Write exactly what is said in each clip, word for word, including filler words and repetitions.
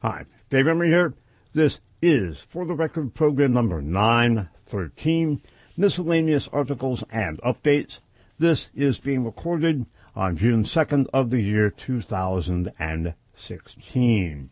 Hi, Dave Emery here. This is For the Record program number nine thirteen, Miscellaneous Articles and Updates. This is being recorded on June second of the year two thousand sixteen.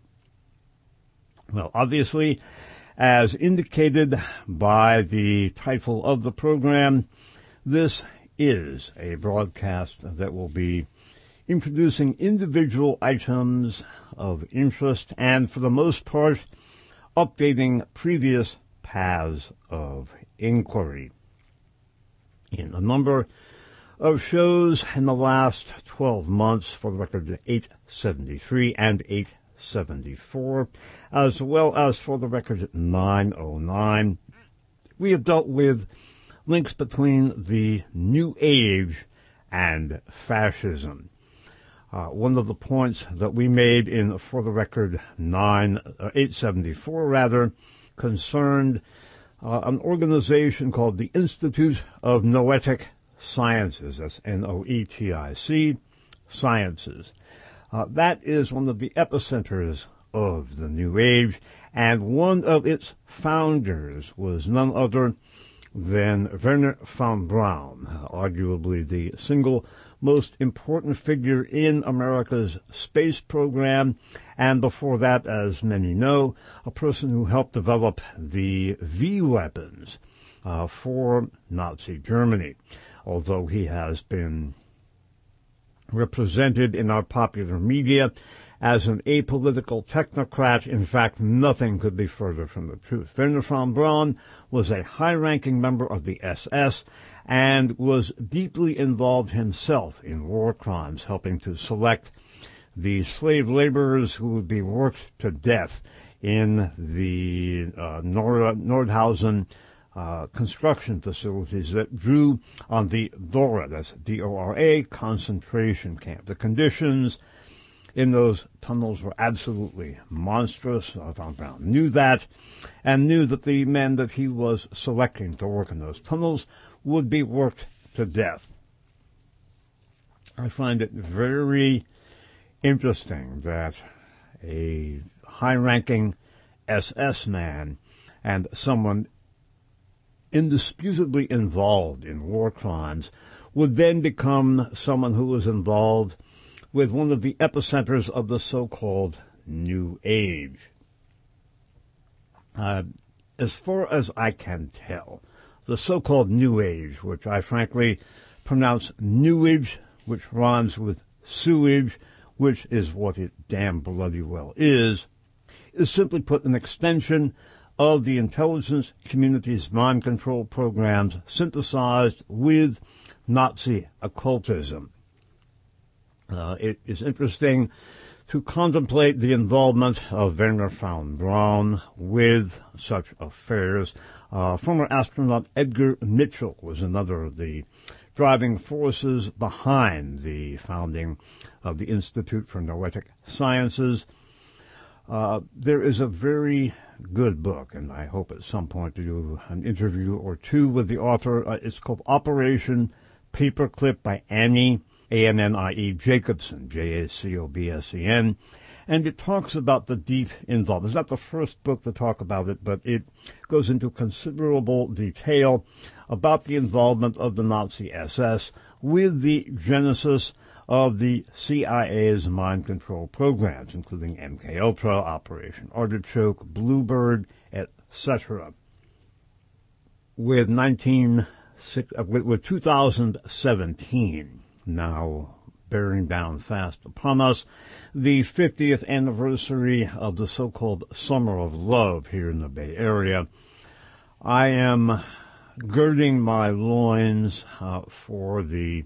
Well, obviously, as indicated by the title of the program, this is a broadcast that will be introducing individual items of interest and, for the most part, updating previous paths of inquiry. In a number of shows in the last twelve months, for the record eight seventy-three and eight seventy-four, as well as for the record nine oh nine, we have dealt with links between the New Age and fascism. Uh, one of the points that we made in, for the record, nine, uh, eight seventy-four, rather, concerned uh, an organization called the Institute of Noetic Sciences. That's N O E T I C, Sciences. Uh, that is one of the epicenters of the New Age, and one of its founders was none other than Wernher von Braun, arguably the single most important figure in America's space program, and before that, as many know, a person who helped develop the V-weapons uh, for Nazi Germany, although he has been represented in our popular media as an apolitical technocrat. In fact, nothing could be further from the truth. Wernher von Braun was a high-ranking member of the S S and was deeply involved himself in war crimes, helping to select the slave laborers who would be worked to death in the uh, Nord- Nordhausen uh, construction facilities that drew on the Dora, that's D O R A, concentration camp. The conditions in those tunnels were absolutely monstrous. Uh, Von Braun knew that, and knew that the men that he was selecting to work in those tunnels would be worked to death. I find it very interesting that a high-ranking S S man and someone indisputably involved in war crimes would then become someone who was involved with one of the epicenters of the so-called New Age. Uh, as far as I can tell, the so-called New Age, which I frankly pronounce newage, which rhymes with sewage, which is what it damn bloody well is, is simply put an extension of the intelligence community's mind control programs synthesized with Nazi occultism. Uh, it is interesting to contemplate the involvement of Wernher von Braun with such affairs. Uh, former astronaut Edgar Mitchell was another of the driving forces behind the founding of the Institute for Noetic Sciences. Uh, there is a very good book, and I hope at some point to do an interview or two with the author. Uh, it's called Operation Paperclip by Annie A N N I E Jacobsen, J A C O B S E N, and it talks about the deep involvement. It's not the first book to talk about it, but it goes into considerable detail about the involvement of the Nazi S S with the genesis of the C I A's mind control programs, including M K Ultra, Operation Artichoke, Bluebird, et cetera. With nineteen with, with two thousand seventeen now bearing down fast upon us, the fiftieth anniversary of the so-called Summer of Love here in the Bay Area, I am girding my loins uh, for the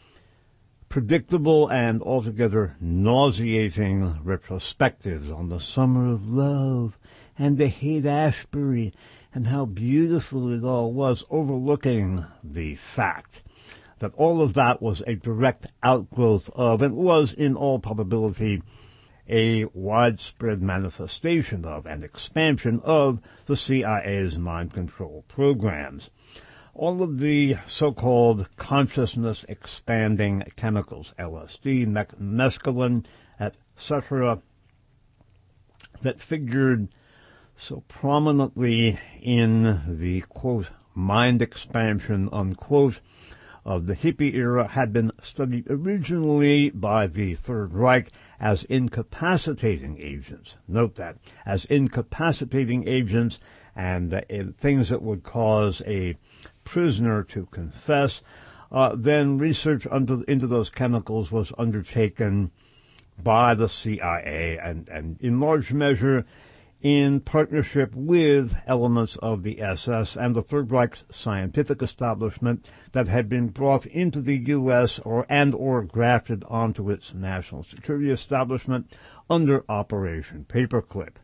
predictable and altogether nauseating retrospectives on the Summer of Love and the Haight-Ashbury and how beautiful it all was, overlooking the fact that all of that was a direct outgrowth of, and was in all probability, a widespread manifestation of and expansion of the C I A's mind control programs. All of the so-called consciousness-expanding chemicals, L S D, me- mescaline, et cetera, that figured so prominently in the, quote, mind expansion, unquote, of the hippie era had been studied originally by the Third Reich as incapacitating agents. Note that, as incapacitating agents and uh, things that would cause a prisoner to confess. Uh, then research under, into those chemicals was undertaken by the C I A and, and in large measure in partnership with elements of the S S and the Third Reich's scientific establishment that had been brought into the U S or and or grafted onto its national security establishment under Operation Paperclip.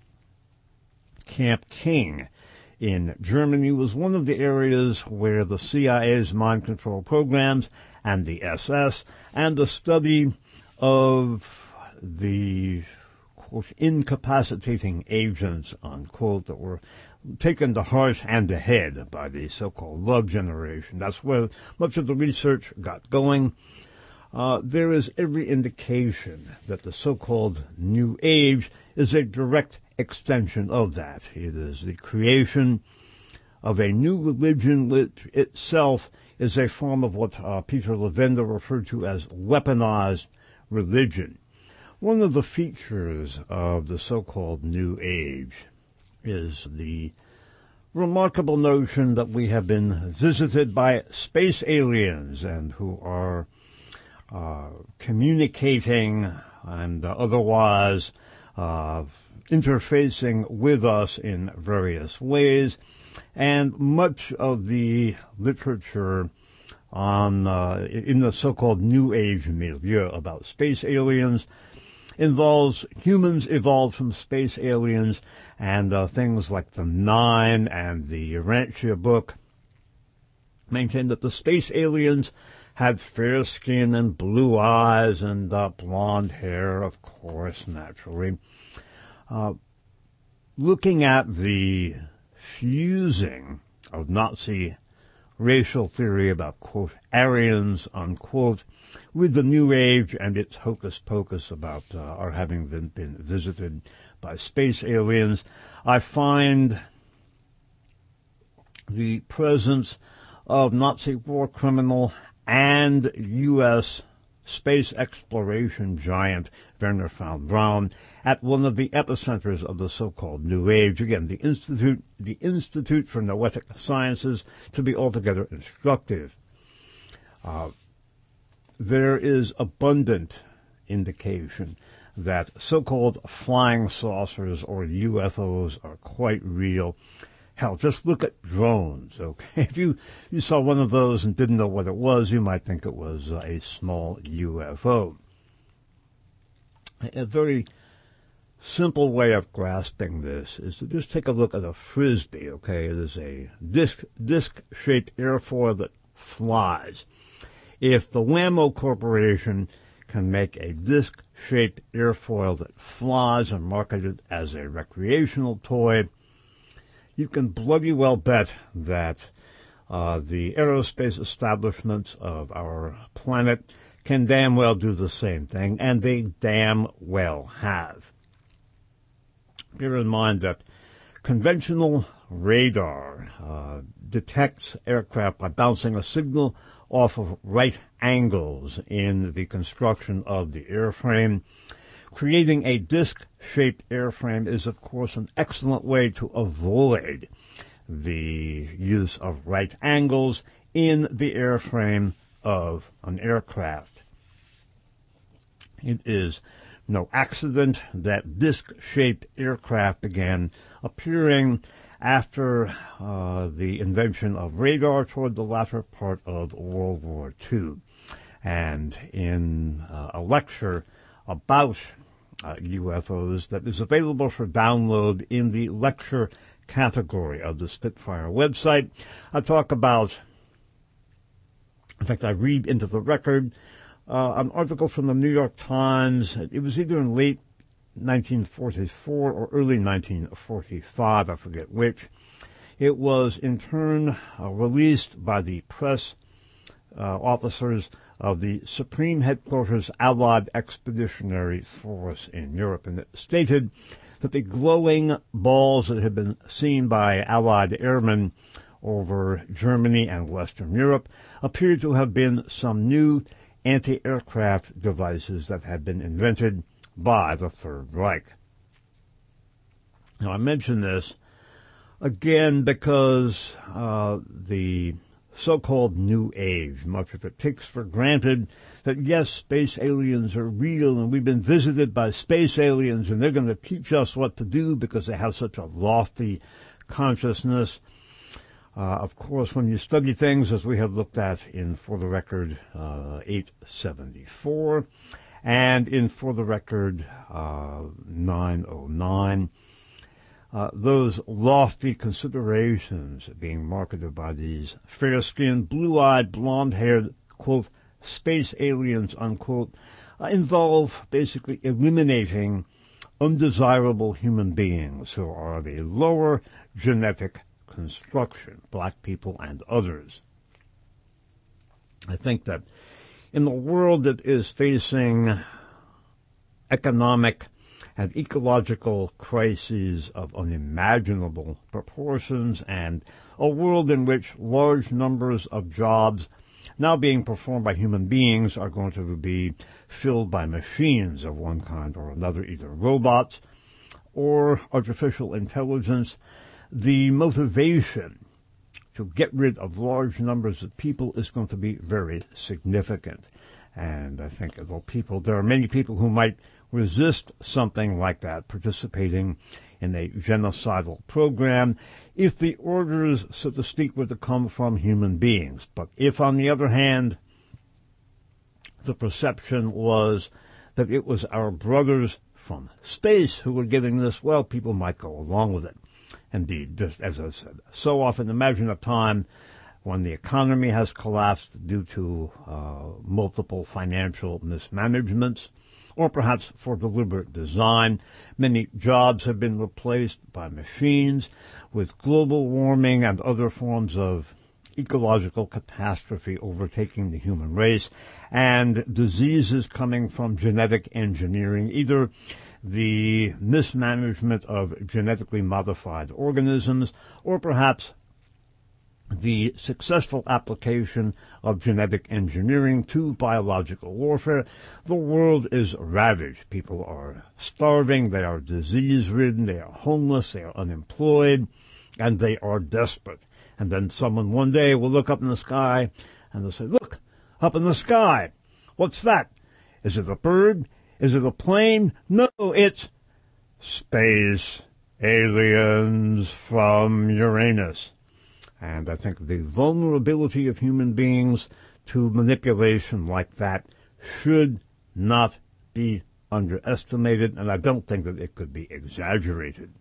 Camp King in Germany was one of the areas where the C I A's mind control programs and the S S and the study of the incapacitating agents, unquote, that were taken to heart and to head by the so-called love generation. That's where much of the research got going. Uh, there is every indication that the so-called New Age is a direct extension of that. It is the creation of a new religion which itself is a form of what uh, Peter Levenda referred to as weaponized religion. One of the features of the so-called New Age is the remarkable notion that we have been visited by space aliens and who are uh, communicating and uh, otherwise uh, interfacing with us in various ways. And much of the literature on uh, in the so-called New Age milieu about space aliens involves humans evolved from space aliens, and uh, things like the Nine and the Urantia book maintain that the space aliens had fair skin and blue eyes and uh, blonde hair, of course, naturally. Uh, looking at the fusing of Nazi racial theory about, quote, Aryans, unquote, with the New Age and its hocus-pocus about uh, our having been, been visited by space aliens, I find the presence of Nazi war criminal and U S space exploration giant Wernher von Braun at one of the epicenters of the so-called New Age. Again, the Institute, the Institute for Noetic Sciences, to be altogether instructive. Uh, there is abundant indication that so-called flying saucers or U F Os are quite real. Hell, just look at drones, okay? If you, you saw one of those and didn't know what it was, you might think it was uh, a small U F O. A very simple way of grasping this is to just take a look at a Frisbee, okay? It is a disc, disc-shaped airfoil that flies. If the Whammo Corporation can make a disc-shaped airfoil that flies and market it as a recreational toy, you can bloody well bet that uh, the aerospace establishments of our planet can damn well do the same thing, and they damn well have. Bear in mind that conventional radar uh, detects aircraft by bouncing a signal off of right angles in the construction of the airframe. Creating a disc-shaped airframe is, of course, an excellent way to avoid the use of right angles in the airframe of an aircraft. It is no accident that disc-shaped aircraft began appearing after uh, the invention of radar toward the latter part of World War Two. And in uh, a lecture about uh, U F Os that is available for download in the lecture category of the Spitfire website, I talk about, in fact, I read into the record uh, an article from the New York Times. It was either in late nineteen forty-four or early nineteen forty-five, I forget which. It was in turn uh, released by the press uh, officers of the Supreme Headquarters Allied Expeditionary Force in Europe, and it stated that the glowing balls that had been seen by Allied airmen over Germany and Western Europe appeared to have been some new anti-aircraft devices that had been invented by the Third Reich. Now, I mention this again because uh, the so-called New Age, much of it takes for granted that, yes, space aliens are real and we've been visited by space aliens and they're going to teach us what to do because they have such a lofty consciousness. Uh, of course, when you study things, as we have looked at in For the Record uh, eight seventy-four and in For the Record uh, nine oh nine, Uh, those lofty considerations being marketed by these fair-skinned, blue-eyed, blonde-haired, quote, space aliens, unquote, uh, involve basically eliminating undesirable human beings who are of a lower genetic construction, black people and others. I think that in the world that is facing economic and ecological crises of unimaginable proportions, and a world in which large numbers of jobs now being performed by human beings are going to be filled by machines of one kind or another, either robots or artificial intelligence, the motivation to get rid of large numbers of people is going to be very significant. And I think although people, there are many people who might resist something like that, participating in a genocidal program, if the orders, so to speak, were to come from human beings. But if, on the other hand, the perception was that it was our brothers from space who were giving this, well, people might go along with it. Indeed, just as I said, so often imagine a time when the economy has collapsed due to uh, multiple financial mismanagements, or perhaps for deliberate design. Many jobs have been replaced by machines. With global warming and other forms of ecological catastrophe overtaking the human race, and diseases coming from genetic engineering, either the mismanagement of genetically modified organisms, or perhaps the successful application of genetic engineering to biological warfare, the world is ravaged. People are starving, they are disease-ridden, they are homeless, they are unemployed, and they are desperate. And then someone one day will look up in the sky and they'll say, look, up in the sky. What's that? Is it a bird? Is it a plane? No, it's space aliens from Uranus. And I think the vulnerability of human beings to manipulation like that should not be underestimated, and I don't think that it could be exaggerated.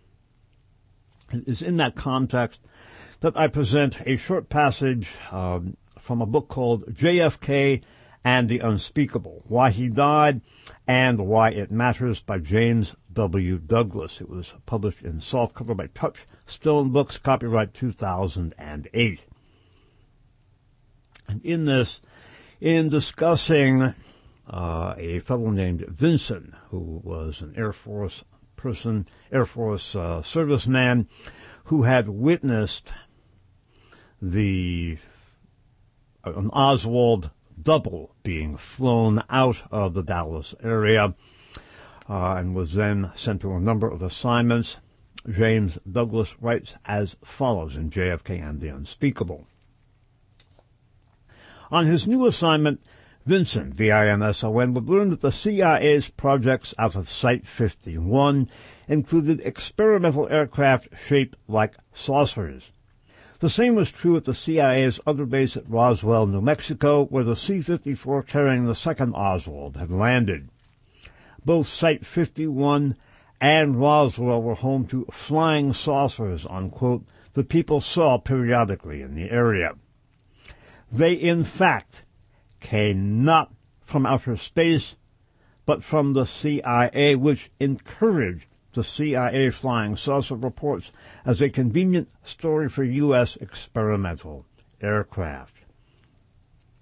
It is in that context that I present a short passage um, from a book called J F K and the Unspeakable, Why He Died and Why It Matters by James W. Douglas. It was published in softcover by Touchstone Books, copyright two thousand eight. And in this, in discussing uh, a fellow named Vincent, who was an Air Force person, Air Force uh, serviceman, who had witnessed the uh, an Oswald double being flown out of the Dallas area, uh, and was then sent to a number of assignments. James Douglas writes as follows in J F K and the Unspeakable. On his new assignment, Vincent, V I N S O N, would learn that the C I A's projects out of Site fifty-one included experimental aircraft shaped like saucers. The same was true at the C I A's other base at Roswell, New Mexico, where the C fifty-four carrying the second Oswald had landed. Both Site fifty-one and Roswell were home to flying saucers, unquote, that people saw periodically in the area. They, in fact, came not from outer space, but from the C I A, which encouraged the C I A flying saucer reports as a convenient story for U S experimental aircraft.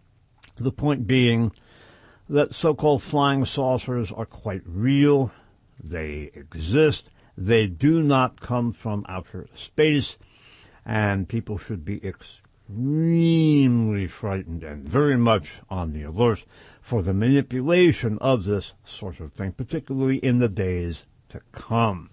The point being that so-called flying saucers are quite real. They exist. They do not come from outer space, and people should be extremely frightened and very much on the alert for the manipulation of this sort of thing, particularly in the days to come.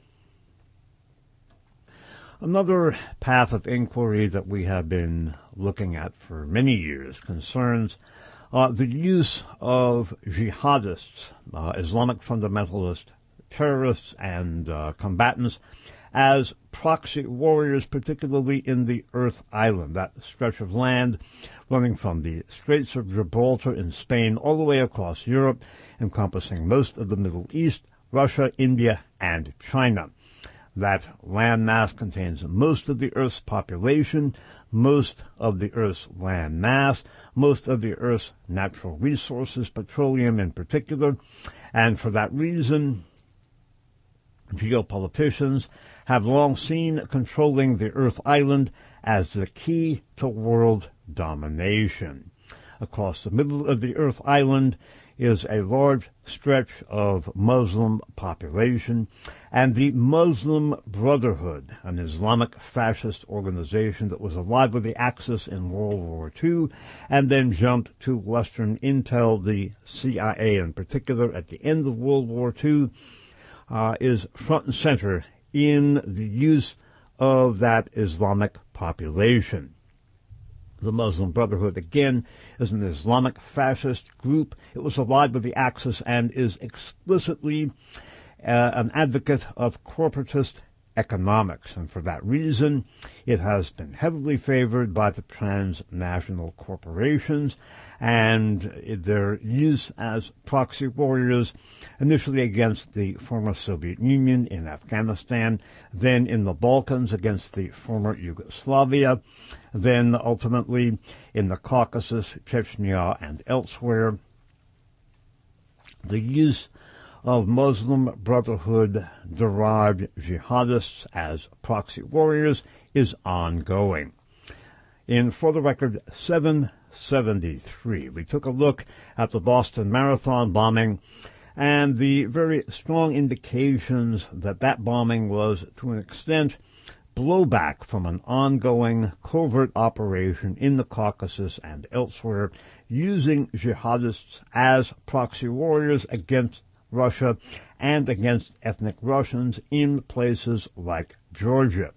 Another path of inquiry that we have been looking at for many years concerns uh, the use of jihadists, uh, Islamic fundamentalist terrorists and uh, combatants, as proxy warriors, particularly in the Earth Island, that stretch of land running from the Straits of Gibraltar in Spain all the way across Europe, encompassing most of the Middle East, Russia, India, and China. That landmass contains most of the Earth's population, most of the Earth's land mass, most of the Earth's natural resources, petroleum in particular, and for that reason, geopoliticians have long seen controlling the Earth Island as the key to world domination. Across the middle of the Earth Island is a large stretch of Muslim population, and the Muslim Brotherhood, an Islamic fascist organization that was allied with the Axis in World War Two, and then jumped to Western intel, the C I A in particular, at the end of World War Two, uh, is front and center in the use of that Islamic population. The Muslim Brotherhood, again, is an Islamic fascist group. It was allied with the Axis and is explicitly uh, an advocate of corporatist economics. And for that reason, it has been heavily favored by the transnational corporations and their use as proxy warriors, initially against the former Soviet Union in Afghanistan, then in the Balkans against the former Yugoslavia, then ultimately in the Caucasus, Chechnya, and elsewhere. The use of Muslim Brotherhood-derived jihadists as proxy warriors is ongoing. In For the Record seven seventy-three, we took a look at the Boston Marathon bombing and the very strong indications that that bombing was, to an extent, blowback from an ongoing covert operation in the Caucasus and elsewhere, using jihadists as proxy warriors against Russia and against ethnic Russians in places like Georgia.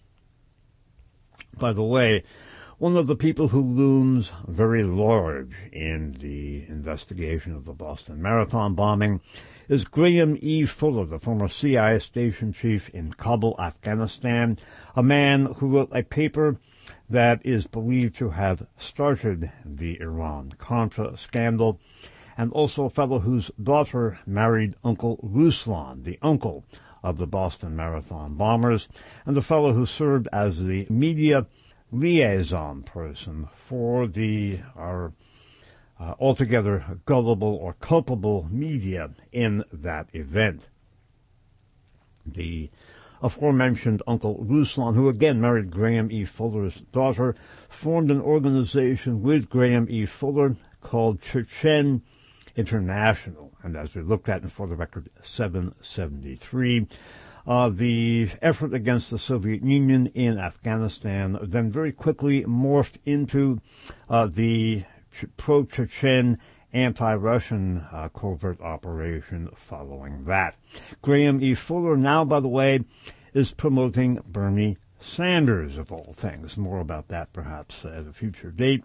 By the way, one of the people who looms very large in the investigation of the Boston Marathon bombing is Graham E. Fuller, the former C I A station chief in Kabul, Afghanistan, a man who wrote a paper that is believed to have started the Iran-Contra scandal, and also a fellow whose daughter married Uncle Ruslan, the uncle of the Boston Marathon bombers, and the fellow who served as the media liaison person for the our, uh, altogether gullible or culpable media in that event. The aforementioned Uncle Ruslan, who again married Graham E. Fuller's daughter, formed an organization with Graham E. Fuller called Chechen International. And as we looked at in For the Record seven seventy-three, Uh, the effort against the Soviet Union in Afghanistan then very quickly morphed into uh, the Ch- pro-Chechen anti-Russian uh, covert operation following that. Graham E. Fuller now, by the way, is promoting Bernie Sanders, of all things. More about that perhaps at a future date.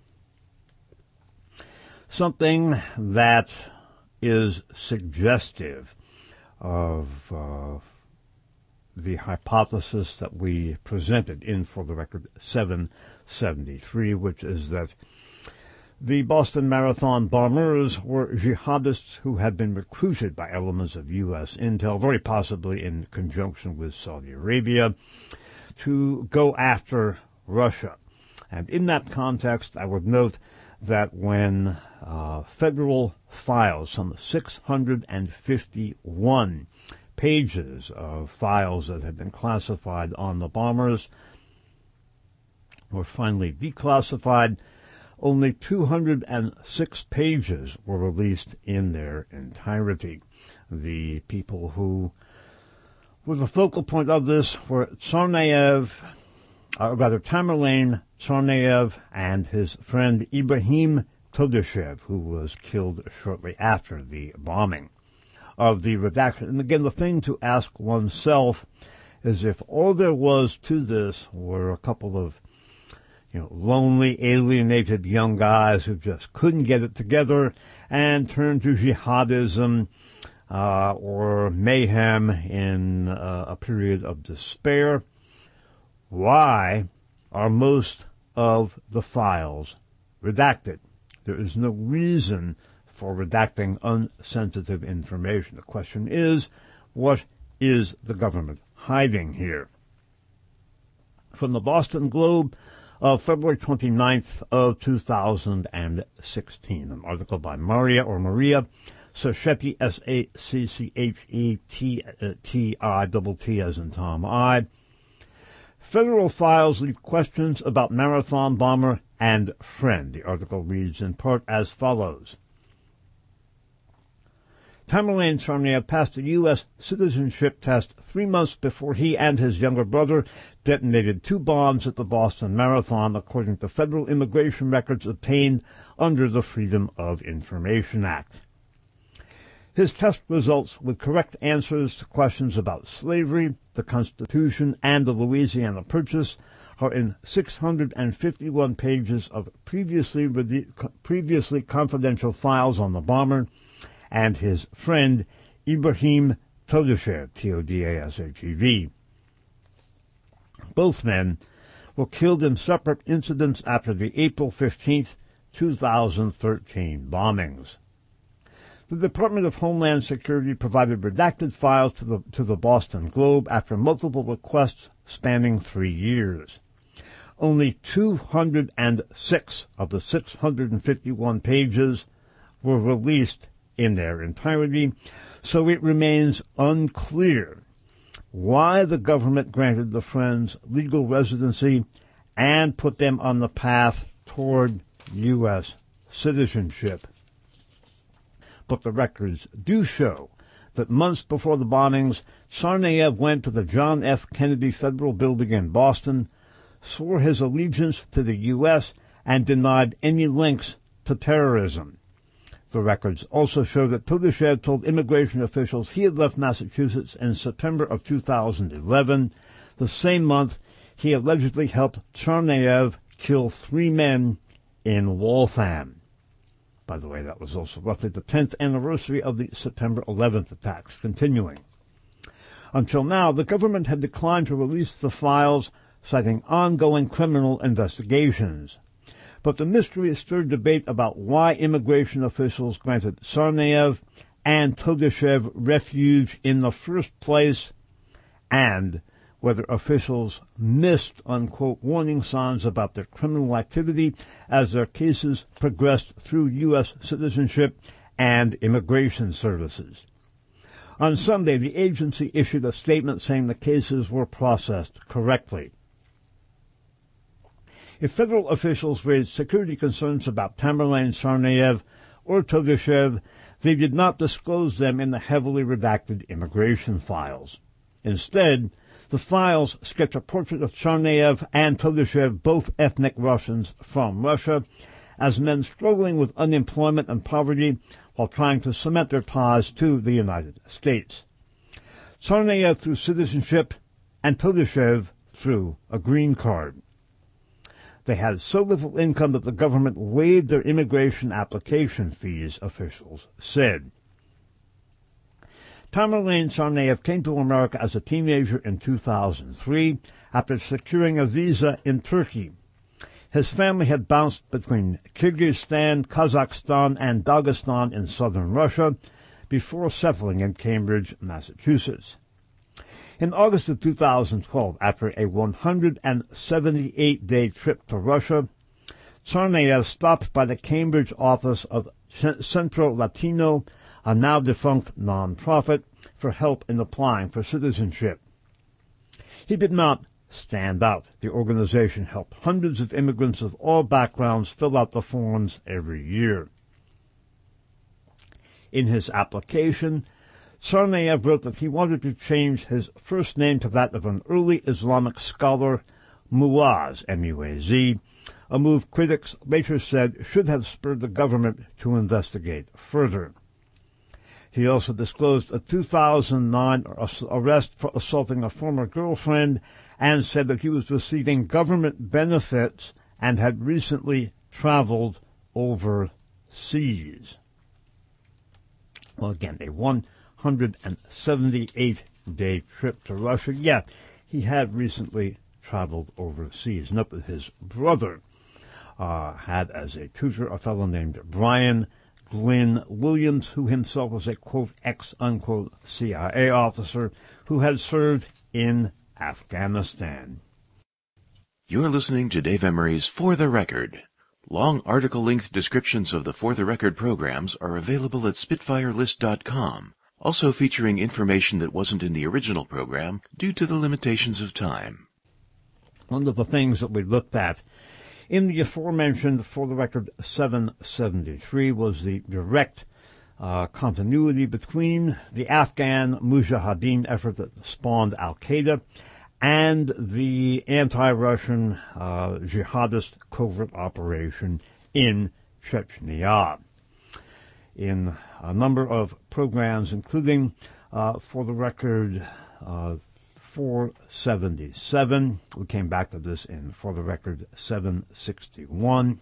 Something that is suggestive of uh, the hypothesis that we presented in For the Record seven seventy-three, which is that the Boston Marathon bombers were jihadists who had been recruited by elements of U S intel, very possibly in conjunction with Saudi Arabia, to go after Russia. And in that context, I would note that when uh, federal files, some six hundred fifty-one pages of files that had been classified on the bombers were finally declassified, only two hundred six pages were released in their entirety. The people who were the focal point of this were Tsarnaev, or rather Tamerlane Tsarnaev and his friend Ibrahim Todashev, who was killed shortly after the bombing of the redaction. And again, the thing to ask oneself is if all there was to this were a couple of, you know, lonely, alienated young guys who just couldn't get it together and turned to jihadism uh, or mayhem in uh, a period of despair, why are most of the files redacted? There is no reason for redacting unsensitive information. The question is, what is the government hiding here? From the Boston Globe of February twenty-ninth of two thousand sixteen, an article by Maria or Maria Sacchetti, S A C C H E T T I T T as in Tom I. Federal files leave questions about marathon bomber and friend. The article reads in part as follows. Tamerlane Tsarnaev passed a U S citizenship test three months before he and his younger brother detonated two bombs at the Boston Marathon, according to federal immigration records obtained under the Freedom of Information Act. His test results with correct answers to questions about slavery, the Constitution, and the Louisiana Purchase are in six hundred fifty-one pages of previously previously confidential files on the bomber and his friend Ibrahim Todashev, T O D A S H E V. Both men were killed in separate incidents after the April fifteenth, two thousand thirteen bombings. The Department of Homeland Security provided redacted files to the, to the Boston Globe after multiple requests spanning three years. Only two hundred six of the six hundred fifty-one pages were released in their entirety, so it remains unclear why the government granted the Friends legal residency and put them on the path toward U S citizenship. But the records do show that months before the bombings, Tsarnaev went to the John F. Kennedy Federal Building in Boston, swore his allegiance to the U S, and denied any links to terrorism. The records also show that Todashev told immigration officials he had left Massachusetts in September of two thousand eleven, the same month he allegedly helped Tsarnaev kill three men in Waltham. By the way, that was also roughly the tenth anniversary of the September eleventh attacks. Continuing. Until now, the government had declined to release the files, citing ongoing criminal investigations. But the mystery stirred debate about why immigration officials granted Tsarnaev and Todashev refuge in the first place, and whether officials missed, unquote, warning signs about their criminal activity as their cases progressed through U S citizenship and immigration services. On Sunday, the agency issued a statement saying the cases were processed correctly. If federal officials raised security concerns about Tamerlane Tsarnaev or Todashev, they did not disclose them in the heavily redacted immigration files. Instead, the files sketch a portrait of Tsarnaev and Todashev, both ethnic Russians from Russia, as men struggling with unemployment and poverty while trying to cement their ties to the United States. Tsarnaev through citizenship and Todashev through a green card. They had so little income that the government waived their immigration application fees, officials said. Tamerlane Tsarnaev came to America as a teenager in two thousand three after securing a visa in Turkey. His family had bounced between Kyrgyzstan, Kazakhstan, and Dagestan in southern Russia before settling in Cambridge, Massachusetts. In August of two thousand twelve, after a one hundred seventy-eight day trip to Russia, Tsarnaev stopped by the Cambridge office of Centro Latino, a now-defunct non-profit, for help in applying for citizenship. He did not stand out. The organization helped hundreds of immigrants of all backgrounds fill out the forms every year. In his application, Tsarnaev wrote that he wanted to change his first name to that of an early Islamic scholar, Muaz, M U A Z, a move critics later said should have spurred the government to investigate further. He also disclosed a two thousand nine arrest for assaulting a former girlfriend and said that he was receiving government benefits and had recently traveled overseas. Well, again, a one hundred seventy-eight day trip to Russia. Yeah, he had recently traveled overseas. Note that his brother uh, had as a tutor a fellow named Brian Glynn Williams, who himself was a, quote, ex-unquote C I A officer who had served in Afghanistan. You're listening to Dave Emery's For the Record. Long article-length descriptions of the For the Record programs are available at spitfire list dot com, also featuring information that wasn't in the original program due to the limitations of time. One of the things that we looked at in the aforementioned For the Record seven seventy-three was the direct uh, continuity between the Afghan Mujahideen effort that spawned Al-Qaeda and the anti-Russian uh, jihadist covert operation in Chechnya. In a number of programs, including, uh, For the Record, uh, four seventy-seven. We came back to this in For the Record seven sixty-one.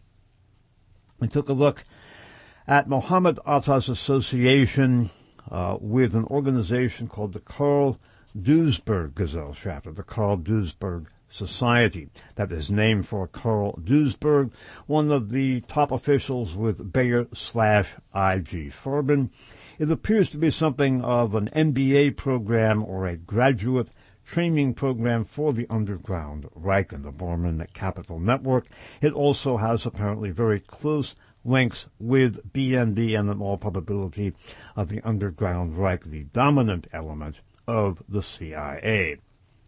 We took a look at Mohammed Atta's association uh, with an organization called the Karl Duisberg Gesellschaft, the Karl Duisberg Society. That is named for Karl Duisberg, one of the top officials with Bayer slash I G Farben. It appears to be something of an M B A program or a graduate training program for the underground Reich and the Bormann Capital Network. It also has apparently very close links with B N D and in all probability of the underground Reich, the dominant element of the C I A.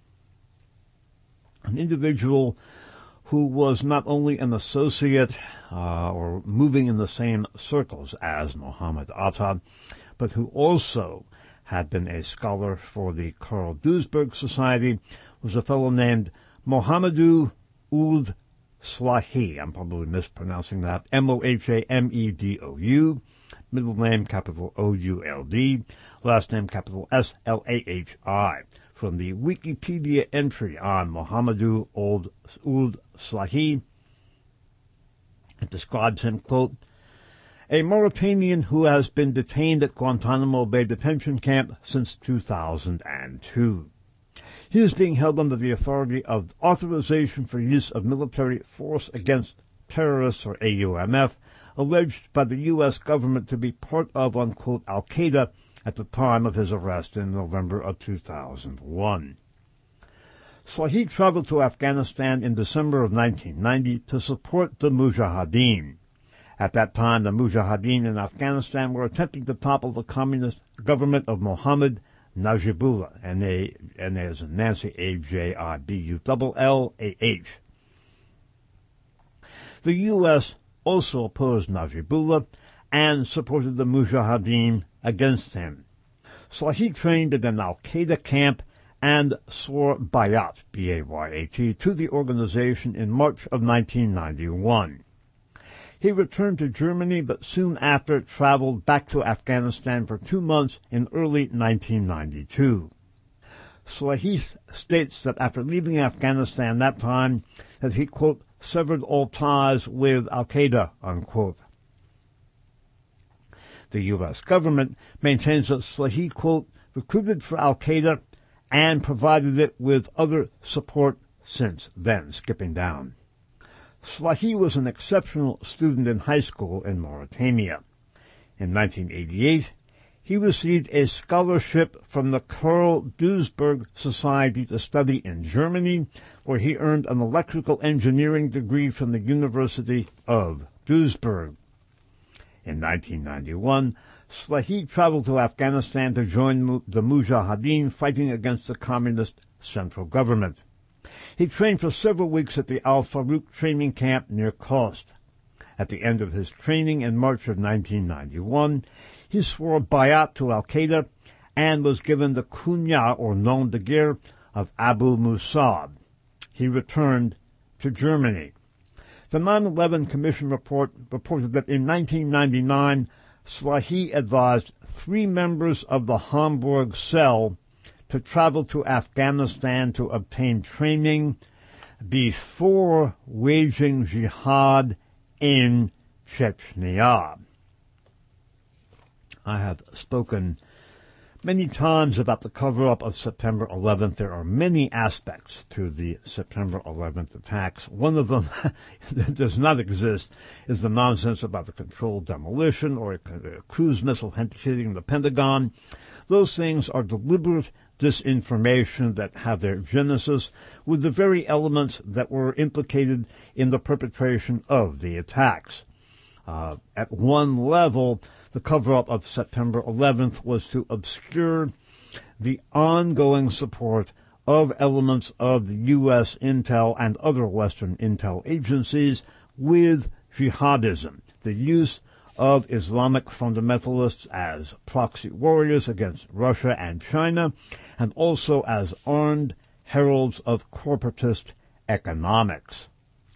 An individual who was not only an associate uh, or moving in the same circles as Mohammed Atta, but who also had been a scholar for the Karl Duisberg Society, was a fellow named Mohamedou Ould Slahi. I'm probably mispronouncing that. M O H A M E D O U. Middle name, capital O U L D. Last name, capital S L A H I. From the Wikipedia entry on Mohamedou Ould Slahi, it describes him, quote, a Mauritanian who has been detained at Guantanamo Bay detention camp since two thousand two. He is being held under the authority of Authorization for Use of Military Force Against Terrorists, or A U M F, alleged by the U S government to be part of, unquote, Al-Qaeda at the time of his arrest in November of two thousand one. Slahi traveled to Afghanistan in December of nineteen ninety to support the Mujahideen. At that time, the Mujahideen in Afghanistan were attempting to topple the communist government of Mohammed Najibullah, N A, N A as in Nancy, A J I B U L L A H. The U S also opposed Najibullah and supported the Mujahideen against him. Slahi trained in an Al-Qaeda camp and swore Bayat, B A Y A T, to the organization in March of nineteen ninety-one. He returned to Germany, but soon after traveled back to Afghanistan for two months in early nineteen ninety-two. Slahi states that after leaving Afghanistan that time, that he, quote, severed all ties with Al-Qaeda, unquote. The U S government maintains that Slahi, quote, recruited for Al-Qaeda and provided it with other support since then, skipping down. Slahi was an exceptional student in high school in Mauritania. In nineteen eighty-eight, he received a scholarship from the Karl Duisberg Society to study in Germany, where he earned an electrical engineering degree from the University of Duisburg. In nineteen ninety-one, Slahi traveled to Afghanistan to join the Mujahideen fighting against the communist central government. He trained for several weeks at the Al-Farouk training camp near Khost. At the end of his training in March of nineteen ninety-one, he swore Bayat to Al-Qaeda and was given the kunya, or nom de guerre, of Abu Musab. He returned to Germany. The nine eleven Commission report reported that in nineteen ninety-nine, Slahi advised three members of the Hamburg cell to travel to Afghanistan to obtain training before waging jihad in Chechnya. I have spoken many times about the cover-up of September eleventh. There are many aspects to the September eleventh attacks. One of them that does not exist is the nonsense about the controlled demolition or a cruise missile hitting the Pentagon. Those things are deliberate disinformation that have their genesis with the very elements that were implicated in the perpetration of the attacks. Uh, at one level, the cover-up of September eleventh was to obscure the ongoing support of elements of the U S intel and other Western intel agencies with jihadism, the use of Islamic fundamentalists as proxy warriors against Russia and China, and also as armed heralds of corporatist economics.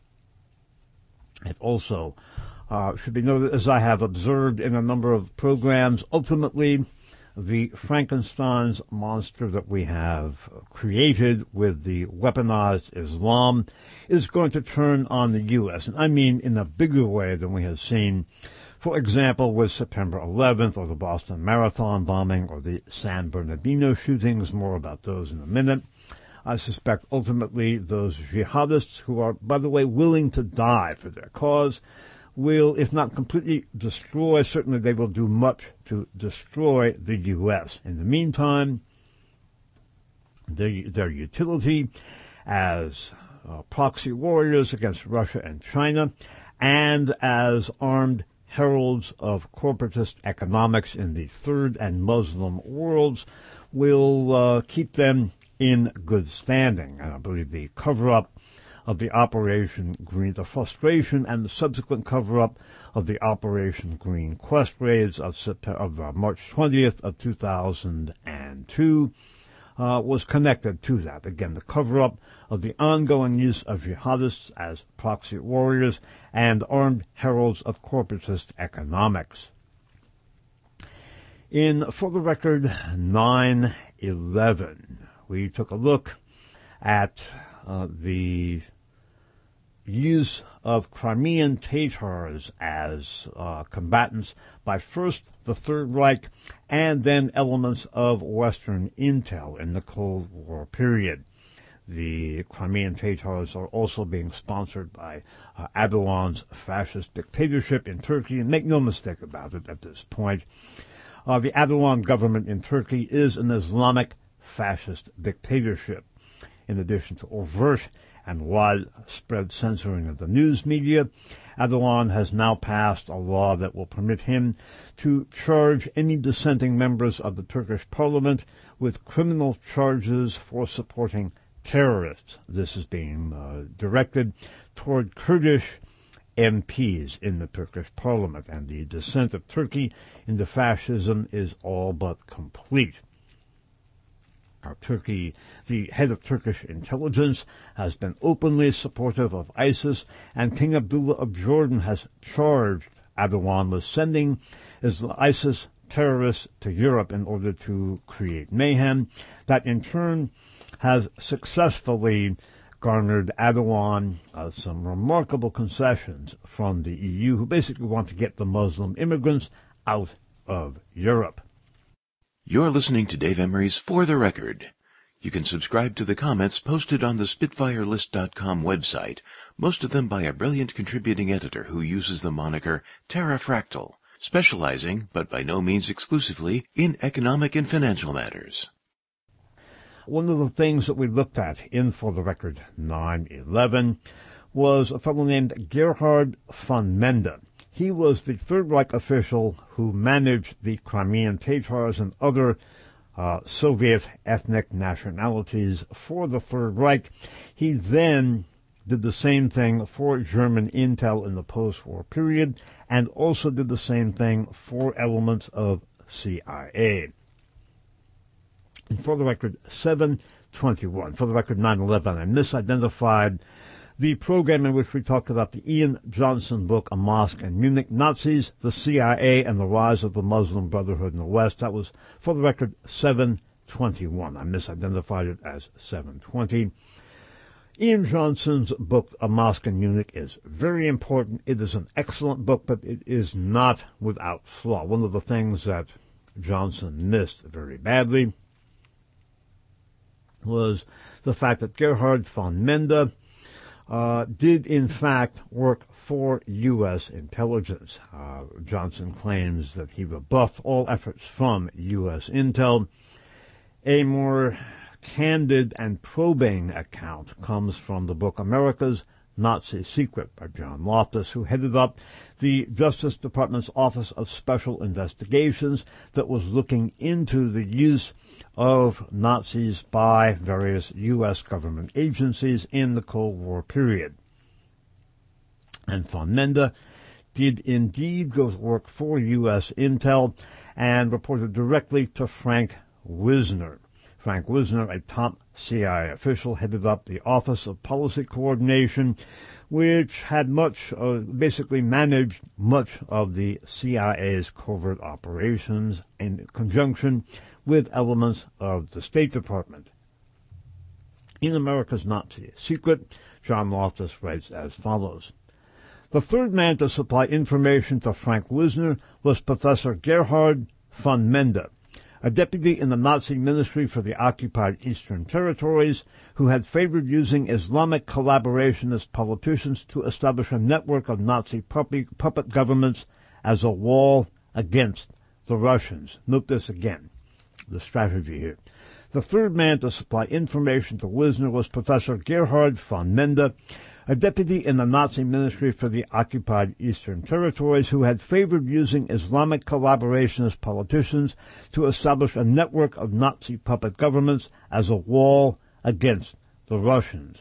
It also uh, should be noted, as I have observed in a number of programs, ultimately the Frankenstein's monster that we have created with the weaponized Islam is going to turn on the U S, and I mean in a bigger way than we have seen, for example, with September eleventh or the Boston Marathon bombing or the San Bernardino shootings. More about those in a minute. I suspect ultimately those jihadists who are, by the way, willing to die for their cause will, if not completely destroy, certainly they will do much to destroy the U S. In the meantime, their, their utility as uh, proxy warriors against Russia and China and as armed heralds of corporatist economics in the third and Muslim worlds will uh, keep them in good standing. And I believe the cover-up of the Operation Green, the frustration and the subsequent cover-up of the Operation Green Quest raids of, September, of uh, March twentieth of two thousand two uh, was connected to that. Again, the cover-up of the ongoing use of jihadists as proxy warriors and armed heralds of corporatist economics. In, for the record, nine eleven, we took a look at uh, the use of Crimean Tatars as uh, combatants by first the Third Reich and then elements of Western intel in the Cold War period. The Crimean Tatars are also being sponsored by uh, Erdogan's fascist dictatorship in Turkey, and make no mistake about it at this point. Uh, the Erdogan government in Turkey is an Islamic fascist dictatorship. In addition to overt and widespread censoring of the news media, Erdogan has now passed a law that will permit him to charge any dissenting members of the Turkish parliament with criminal charges for supporting terrorists. This is being uh, directed toward Kurdish M Ps in the Turkish parliament, and the descent of Turkey into fascism is all but complete. Our Turkey, the head of Turkish intelligence, has been openly supportive of ISIS, and King Abdullah of Jordan has charged Erdogan with sending ISIS terrorists to Europe in order to create mayhem. That, in turn, has successfully garnered Erdogan uh, some remarkable concessions from the E U, who basically want to get the Muslim immigrants out of Europe. You're listening to Dave Emery's For the Record. You can subscribe to the comments posted on the Spitfire List dot com website, most of them by a brilliant contributing editor who uses the moniker Terrafractal, specializing, but by no means exclusively, in economic and financial matters. One of the things that we looked at in For the Record nine eleven was a fellow named Gerhard von Mende. He was the Third Reich official who managed the Crimean Tatars and other uh, Soviet ethnic nationalities for the Third Reich. He then did the same thing for German intel in the post-war period and also did the same thing for elements of C I A. For the record, seven twenty-one. For the record, nine eleven. I misidentified the program in which we talked about the Ian Johnson book, A Mosque in Munich, Nazis, the C I A, and the Rise of the Muslim Brotherhood in the West. That was, for the record, seven twenty-one. I misidentified it as seven twenty. Ian Johnson's book, A Mosque in Munich, is very important. It is an excellent book, but it is not without flaw. One of the things that Johnson missed very badly was the fact that Gerhard von Mende uh, did, in fact, work for U S intelligence. Uh, Johnson claims that he rebuffed all efforts from U S intel. A more candid and probing account comes from the book America's Nazi Secret by John Loftus, who headed up the Justice Department's Office of Special Investigations that was looking into the use of Nazis by various U S government agencies in the Cold War period. And von Mende did indeed go to work for U S intel and reported directly to Frank Wisner. Frank Wisner, a top C I A official, headed up the Office of Policy Coordination, which had much, uh, basically managed much of the C I A's covert operations in conjunction with elements of the State Department. In America's Nazi Secret, John Loftus writes as follows. The third man to supply information to Frank Wisner was Professor Gerhard von Mende, a deputy in the Nazi Ministry for the Occupied Eastern Territories who had favored using Islamic collaborationist politicians to establish a network of Nazi puppet, puppet governments as a wall against the Russians. Note this again, the strategy here. The third man to supply information to Wisner was Professor Gerhard von Mende, a deputy in the Nazi Ministry for the Occupied Eastern Territories who had favored using Islamic collaborationist politicians to establish a network of Nazi puppet governments as a wall against the Russians.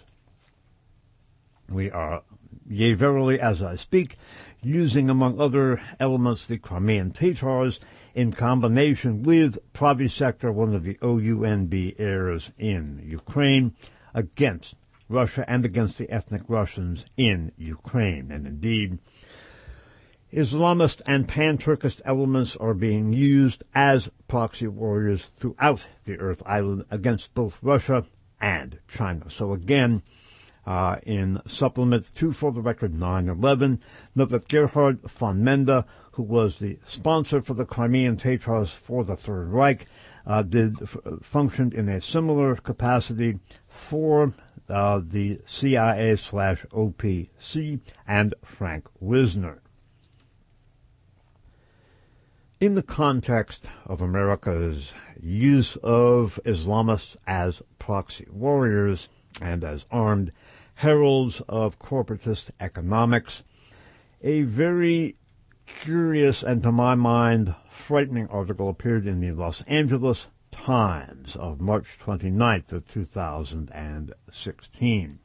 We are, yea, verily, as I speak, using, among other elements, the Crimean Tatars in combination with Pravi Sector, one of the O U N B heirs in Ukraine, against Russia and against the ethnic Russians in Ukraine. And indeed, Islamist and pan-Turkist elements are being used as proxy warriors throughout the Earth Island against both Russia and China. So again, uh, in supplement to For the Record nine eleven, note that Gerhard von Mende, who was the sponsor for the Crimean Tatars for the Third Reich, uh, did f- functioned in a similar capacity for Uh, the C I A slash O P C and Frank Wisner. In the context of America's use of Islamists as proxy warriors and as armed heralds of corporatist economics, a very curious and, to my mind, frightening article appeared in the Los Angeles Times of March twenty-ninth of two thousand sixteen.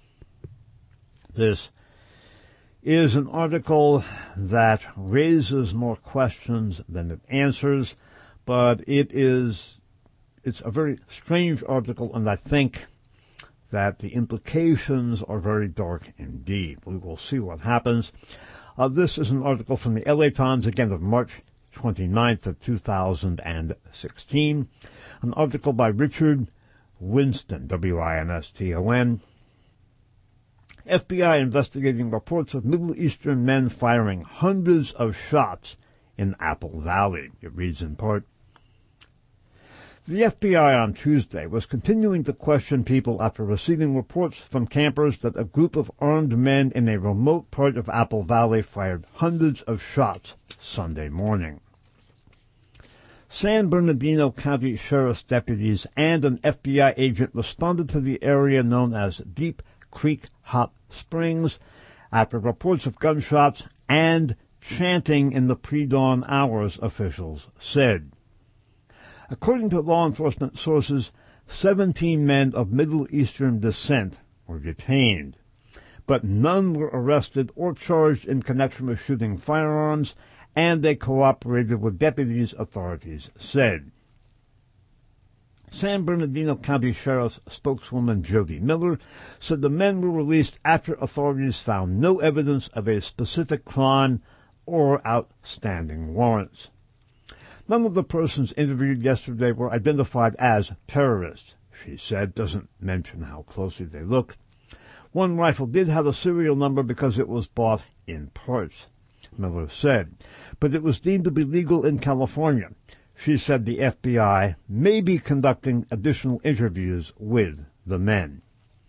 This is an article that raises more questions than it answers, but it is, it's a very strange article, and I think that the implications are very dark indeed. We will see what happens. Uh, this is an article from the L A Times, again, of March twenty-ninth of two thousand sixteen, an article by Richard Winston, W I N S T O N. F B I investigating reports of Middle Eastern men firing hundreds of shots in Apple Valley. It reads in part, the F B I on Tuesday was continuing to question people after receiving reports from campers that a group of armed men in a remote part of Apple Valley fired hundreds of shots Sunday morning. San Bernardino County Sheriff's deputies and an F B I agent responded to the area known as Deep Creek Hot Springs after reports of gunshots and chanting in the pre-dawn hours, officials said. According to law enforcement sources, seventeen men of Middle Eastern descent were detained, but none were arrested or charged in connection with shooting firearms, and they cooperated with deputies, authorities said. San Bernardino County Sheriff's spokeswoman Jody Miller said the men were released after authorities found no evidence of a specific crime or outstanding warrants. None of the persons interviewed yesterday were identified as terrorists, she said, doesn't mention how closely they looked. One rifle did have a serial number because it was bought in parts, Miller said, but it was deemed to be legal in California. She said the F B I may be conducting additional interviews with the men.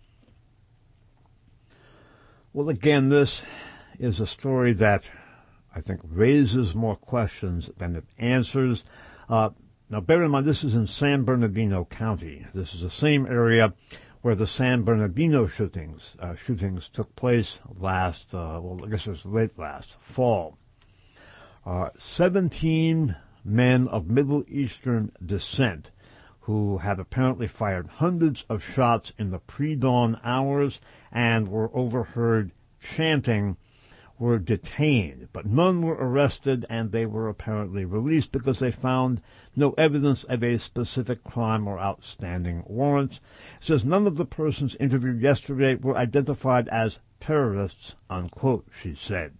Well, again, this is a story that I think raises more questions than it answers. Uh, now, bear in mind, this is in San Bernardino County. This is the same area where the San Bernardino shootings uh, shootings took place last, uh, well, I guess it was late last fall. Uh, seventeen men of Middle Eastern descent who had apparently fired hundreds of shots in the pre-dawn hours and were overheard chanting were detained, but none were arrested, and they were apparently released because they found no evidence of a specific crime or outstanding warrants. It says none of the persons interviewed yesterday were identified as terrorists, unquote, she said.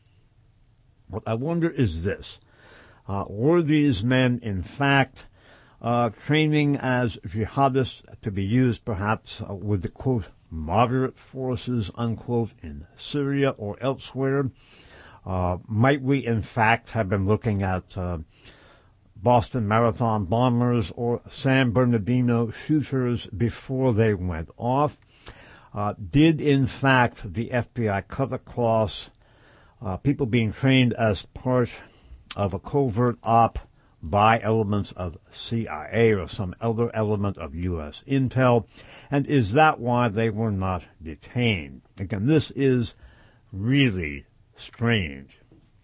What I wonder is this. Uh, were these men, in fact, uh, training as jihadists to be used perhaps uh, with the, quote, moderate forces, unquote, in Syria or elsewhere? Uh, might we, in fact, have been looking at uh, Boston Marathon bombers or San Bernardino shooters before they went off? Uh, did, in fact, the F B I cut across uh, people being trained as part of a covert op by elements of C I A or some other element of U S intel, and is that why they were not detained? Again, this is really strange.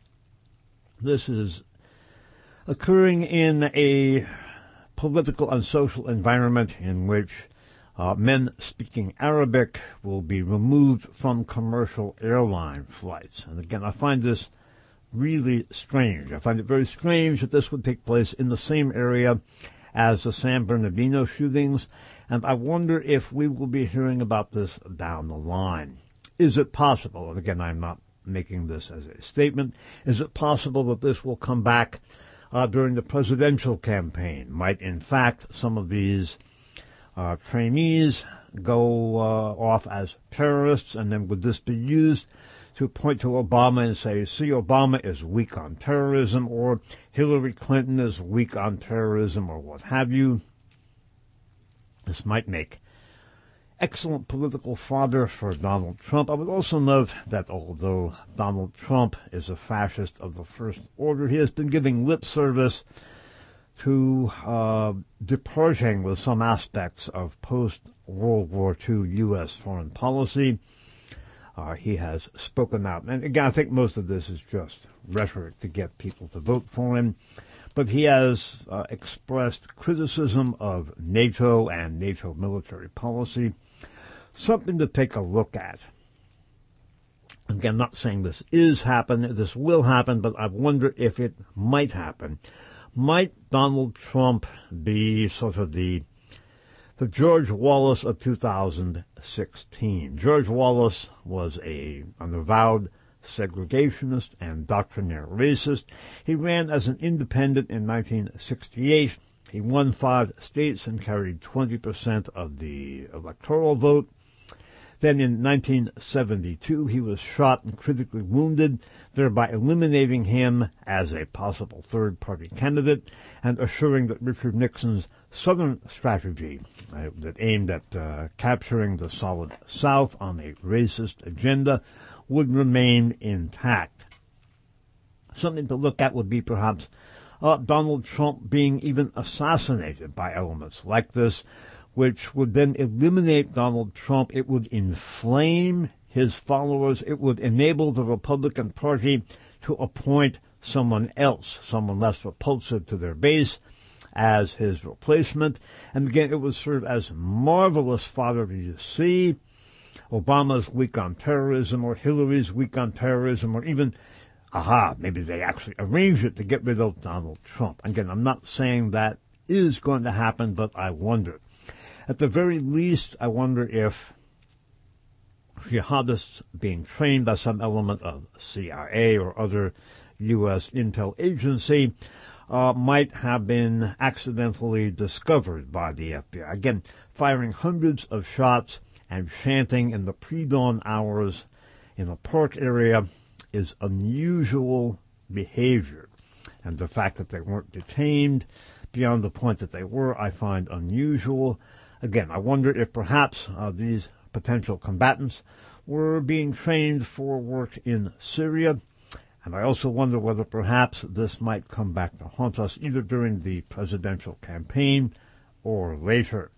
This is occurring in a political and social environment in which uh, men speaking Arabic will be removed from commercial airline flights. And again, I find this really strange. I find it very strange that this would take place in the same area as the San Bernardino shootings, and I wonder if we will be hearing about this down the line. Is it possible, and again, I'm not making this as a statement, is it possible that this will come back uh, during the presidential campaign? Might, in fact, some of these uh, trainees go uh, off as terrorists, and then would this be used to point to Obama and say, see, Obama is weak on terrorism, or Hillary Clinton is weak on terrorism, or what have you? This might make excellent political fodder for Donald Trump. I would also note that although Donald Trump is a fascist of the first order, he has been giving lip service to uh, departing with some aspects of post-World War Two U S foreign policy. Uh, he has spoken out. And again, I think most of this is just rhetoric to get people to vote for him. But he has uh, expressed criticism of NATO and NATO military policy. Something to take a look at. Again, not saying this is happening, this will happen, but I wonder if it might happen. Might Donald Trump be sort of the the George Wallace of two thousand sixteen. George Wallace was a, an avowed segregationist and doctrinaire racist. He ran as an independent in nineteen sixty-eight. He won five states and carried twenty percent of the electoral vote. Then in nineteen seventy-two, he was shot and critically wounded, thereby eliminating him as a possible third-party candidate and assuring that Richard Nixon's Southern strategy uh, that aimed at uh, capturing the solid South on a racist agenda would remain intact. Something to look at would be perhaps uh, Donald Trump being even assassinated by elements like this, which would then eliminate Donald Trump. It would inflame his followers. It would enable the Republican Party to appoint someone else, someone less repulsive to their base, as his replacement. And again, it would serve as marvelous fodder to see Obama's weak on terrorism, or Hillary's weak on terrorism, or even, aha, maybe they actually arranged it to get rid of Donald Trump. Again, I'm not saying that is going to happen, but I wonder. At the very least, I wonder if jihadists being trained by some element of C I A or other U S intel agency uh, might have been accidentally discovered by the F B I. Again, firing hundreds of shots and chanting in the pre-dawn hours in a park area is unusual behavior. And the fact that they weren't detained beyond the point that they were, I find unusual. Again, I wonder if perhaps uh, these potential combatants were being trained for work in Syria. And I also wonder whether perhaps this might come back to haunt us either during the presidential campaign or later.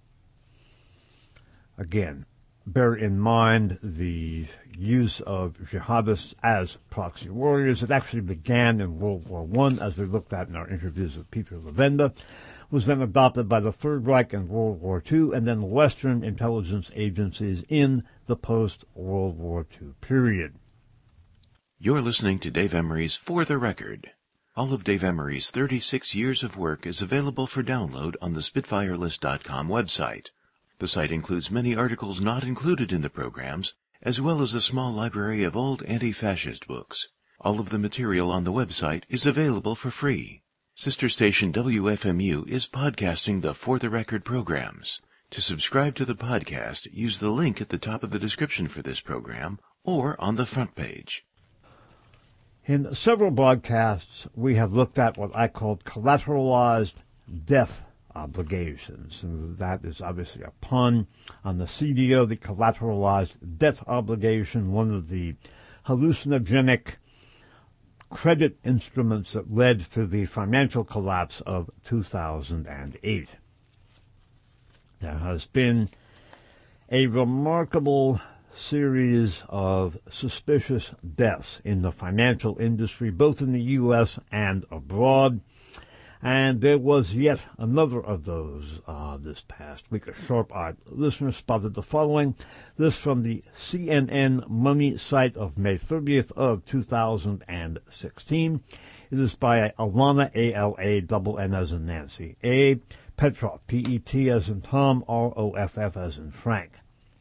Again, bear in mind the use of jihadists as proxy warriors. It actually began in World War One, as we looked at in our interviews with Peter Levenda, was then adopted by the Third Reich in World War Two, and then Western intelligence agencies in the post-World War Two period. You're listening to Dave Emery's For the Record. All of Dave Emery's thirty-six years of work is available for download on the Spitfire List dot com website. The site includes many articles not included in the programs, as well as a small library of old anti-fascist books. All of the material on the website is available for free. Sister station W F M U is podcasting the For the Record programs. To subscribe to the podcast, use the link at the top of the description for this program or on the front page. In several broadcasts, we have looked at what I called collateralized death obligations, and that is obviously a pun on the C D O, the collateralized debt obligation, one of the hallucinogenic credit instruments that led to the financial collapse of two thousand eight. There has been a remarkable series of suspicious deaths in the financial industry, both in the U S and abroad. And there was yet another of those uh, this past week. A sharp-eyed listener spotted the following. This from the C N N Money site of May thirtieth of two thousand sixteen. It is by Alana, A L A N N as in Nancy, A. Petroff, P E T as in Tom, R O F F as in Frank.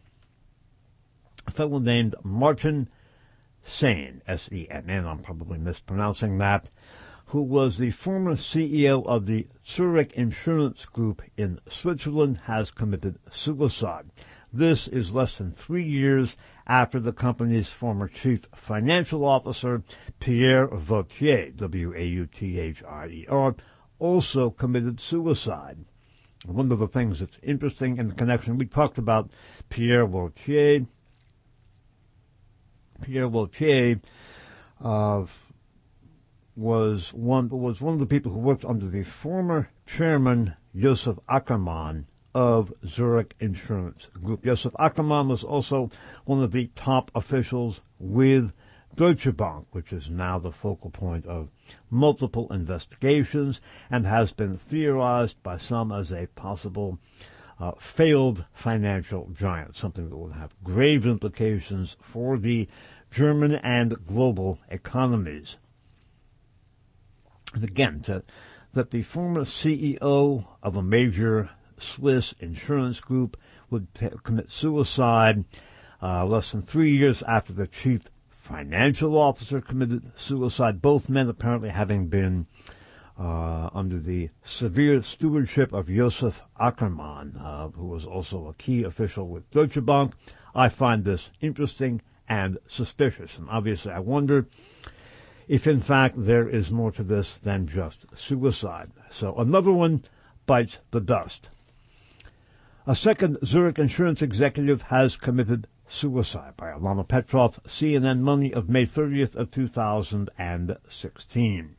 A fellow named Martin Senn, S E N N, I'm probably mispronouncing that, who was the former C E O of the Zurich Insurance Group in Switzerland, has committed suicide. This is less than three years after the company's former chief financial officer, Pierre Vauthier, W A U T H I E R, also committed suicide. One of the things that's interesting in the connection, we talked about Pierre Vauthier. Pierre Vauthier, uh, was one was one of the people who worked under the former chairman Josef Ackermann of Zurich Insurance Group. Josef Ackermann was also one of the top officials with Deutsche Bank, which is now the focal point of multiple investigations and has been theorized by some as a possible uh, failed financial giant, something that will have grave implications for the German and global economies. And again, to, that the former C E O of a major Swiss insurance group would t- commit suicide uh, less than three years after the chief financial officer committed suicide, both men apparently having been uh, under the severe stewardship of Josef Ackermann, uh, who was also a key official with Deutsche Bank. I find this interesting and suspicious, and obviously I wonder if in fact there is more to this than just suicide. So another one bites the dust. A second Zurich insurance executive has committed suicide, by Alana Petroff, C N N Money of May thirtieth of two thousand sixteen.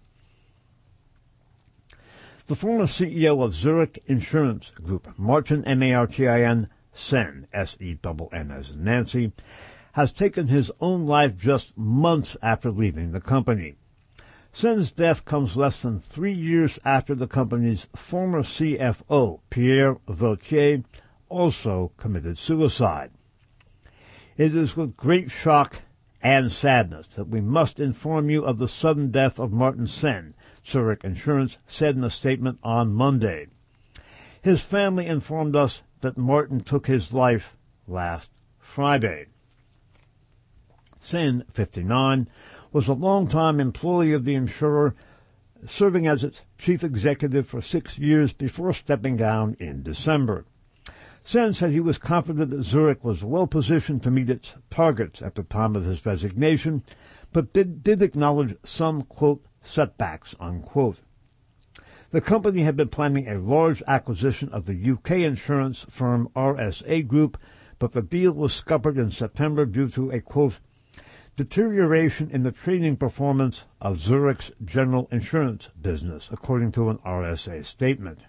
The former C E O of Zurich Insurance Group, Martin, M A R T I N, Senn, S E N N as in Nancy, has taken his own life just months after leaving the company. Senn's death comes less than three years after the company's former C F O, Pierre Vauthier, also committed suicide. It is with great shock and sadness that we must inform you of the sudden death of Martin Senn, Zurich Insurance said in a statement on Monday. His family informed us that Martin took his life last Friday. Sen, fifty-nine, was a longtime employee of the insurer, serving as its chief executive for six years before stepping down in December. Sen said he was confident that Zurich was well positioned to meet its targets at the time of his resignation, but did, did acknowledge some, quote, setbacks, unquote. The company had been planning a large acquisition of the U K insurance firm R S A Group, but the deal was scuppered in September due to a, quote, deterioration in the trading performance of Zurich's general insurance business, according to an R S A statement.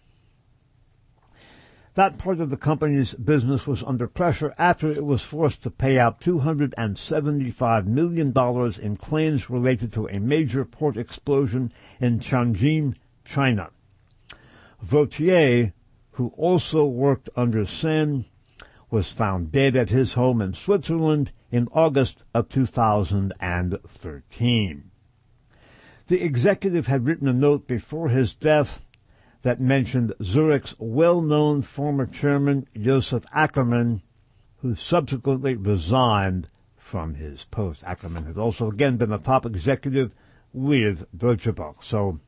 That part of the company's business was under pressure after it was forced to pay out two hundred seventy-five million dollars in claims related to a major port explosion in Tianjin, China. Vautier, who also worked under Sen, was found dead at his home in Switzerland in August of two thousand thirteen. The executive had written a note before his death that mentioned Zurich's well-known former chairman, Josef Ackermann, who subsequently resigned from his post. Ackermann had also again been a top executive with Deutsche Bank. So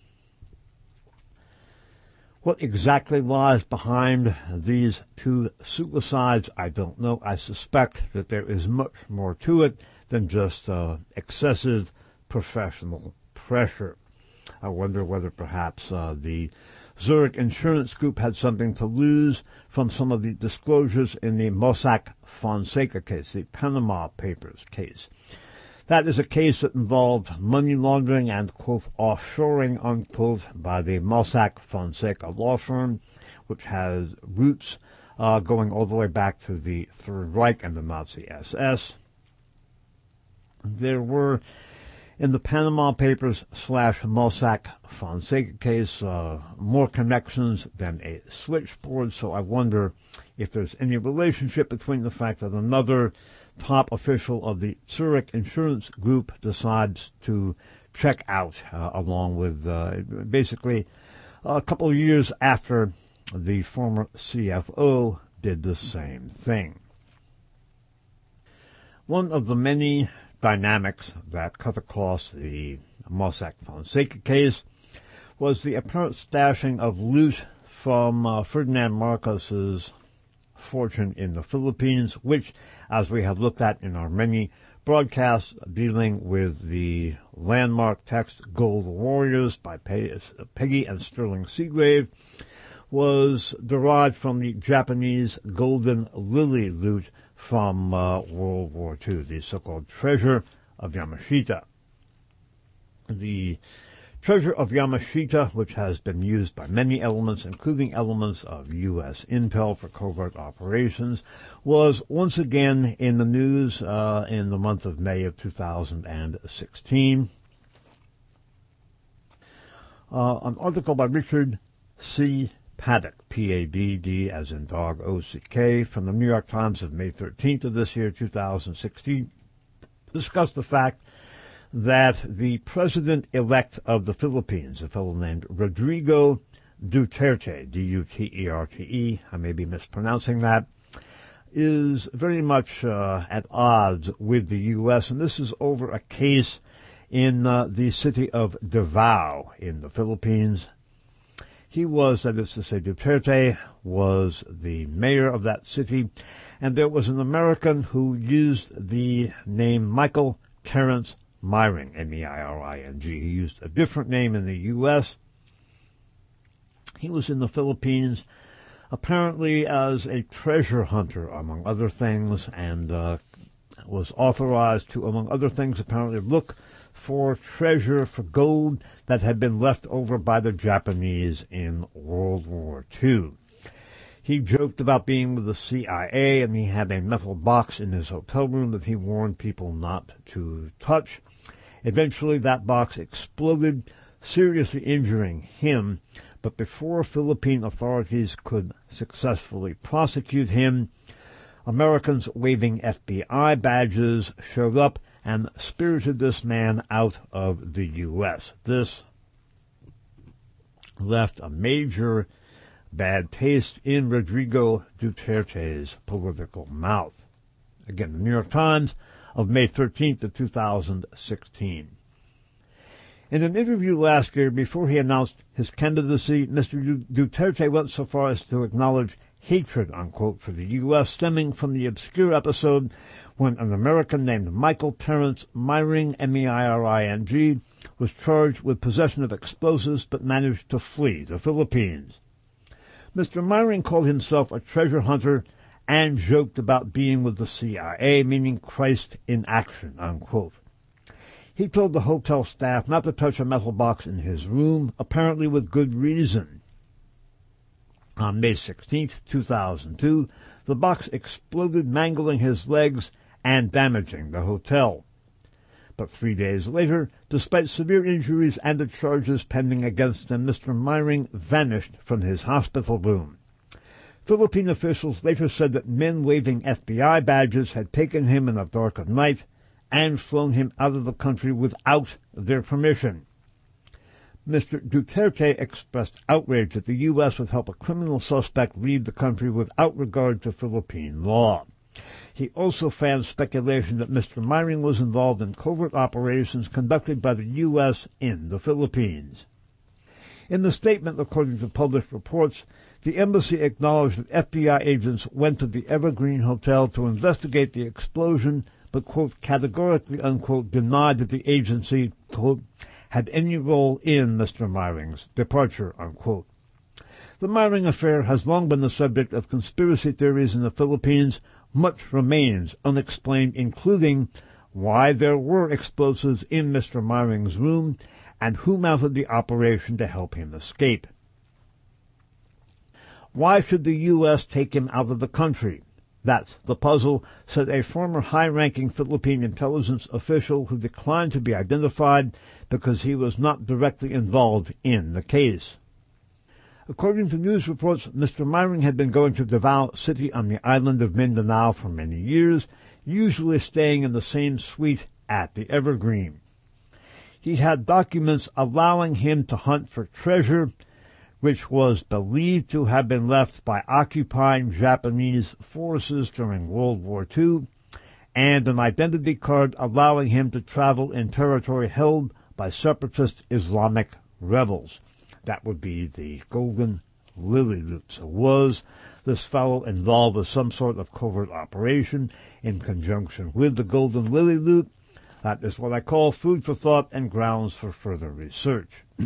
what exactly lies behind these two suicides, I don't know. I suspect that there is much more to it than just uh, excessive professional pressure. I wonder whether perhaps uh, the Zurich Insurance Group had something to lose from some of the disclosures in the Mossack Fonseca case, the Panama Papers case. That is a case that involved money laundering and, quote, offshoring, unquote, by the Mossack Fonseca law firm, which has roots uh, going all the way back to the Third Reich and the Nazi S S. There were, in the Panama Papers slash Mossack Fonseca case, uh, more connections than a switchboard, so I wonder if there's any relationship between the fact that another top official of the Zurich Insurance Group decides to check out, uh, along with uh, basically a couple of years after the former C F O did the same thing. One of the many dynamics that cut across the Mossack Fonseca case was the apparent stashing of loot from uh, Ferdinand Marcos's fortune in the Philippines, which, as we have looked at in our many broadcasts dealing with the landmark text Gold Warriors by Peggy and Sterling Seagrave, was derived from the Japanese Golden Lily loot from uh, World War Two, the so-called Treasure of Yamashita. The Treasure of Yamashita, which has been used by many elements, including elements of U S intel for covert operations, was once again in the news uh, in the month of May of two thousand sixteen. Uh, an article by Richard C. Paddock, P A D D as in dog, O C K, from the New York Times of May thirteenth of this year, two thousand sixteen, discussed the fact that the president-elect of the Philippines, a fellow named Rodrigo Duterte, D U T E R T E, I may be mispronouncing that, is very much uh, at odds with the U S, and this is over a case in uh, the city of Davao in the Philippines. He was, that is to say, Duterte was the mayor of that city, and there was an American who used the name Michael Terrence Meiring, M E I R I N G. He used a different name in the U S. He was in the Philippines apparently as a treasure hunter, among other things, and uh, was authorized to, among other things, apparently look for treasure, for gold that had been left over by the Japanese in World War Two. He joked about being with the C I A, and he had a metal box in his hotel room that he warned people not to touch. Eventually, that box exploded, seriously injuring him, but before Philippine authorities could successfully prosecute him, Americans waving F B I badges showed up and spirited this man out of the U S. This left a major bad taste in Rodrigo Duterte's political mouth. Again, the New York Times of May thirteenth of two thousand sixteen. In an interview last year before he announced his candidacy, Mister Duterte went so far as to acknowledge hatred, unquote, for the U S stemming from the obscure episode when an American named Michael Terrence Meiring, M E I R I N G, was charged with possession of explosives but managed to flee the Philippines. Mister Meiring called himself a treasure hunter and joked about being with the C I A, meaning Christ in action, unquote. He told the hotel staff not to touch a metal box in his room, apparently with good reason. On May sixteenth, two thousand two, the box exploded, mangling his legs and damaging the hotel. But three days later, despite severe injuries and the charges pending against him, Mister Meiring vanished from his hospital room. Philippine officials later said that men waving F B I badges had taken him in the dark of night and flown him out of the country without their permission. Mister Duterte expressed outrage that the U S would help a criminal suspect leave the country without regard to Philippine law. He also fanned speculation that Mister Meiring was involved in covert operations conducted by the U S in the Philippines. In the statement, according to published reports, the embassy acknowledged that F B I agents went to the Evergreen Hotel to investigate the explosion, but, quote, categorically, unquote, denied that the agency, quote, had any role in Mister Meiring's departure, unquote. The Meiring affair has long been the subject of conspiracy theories in the Philippines. Much remains unexplained, including why there were explosives in Mister Meiring's room and who mounted the operation to help him escape. Why should the U S take him out of the country? That's the puzzle, said a former high-ranking Philippine intelligence official who declined to be identified because he was not directly involved in the case. According to news reports, Mister Meiring had been going to Davao City on the island of Mindanao for many years, usually staying in the same suite at the Evergreen. He had documents allowing him to hunt for treasure, which was believed to have been left by occupying Japanese forces during World War Two, and an identity card allowing him to travel in territory held by separatist Islamic rebels. That would be the Golden Lily Loop. So was this fellow involved with some sort of covert operation in conjunction with the Golden Lily Loop? That is what I call food for thought and grounds for further research.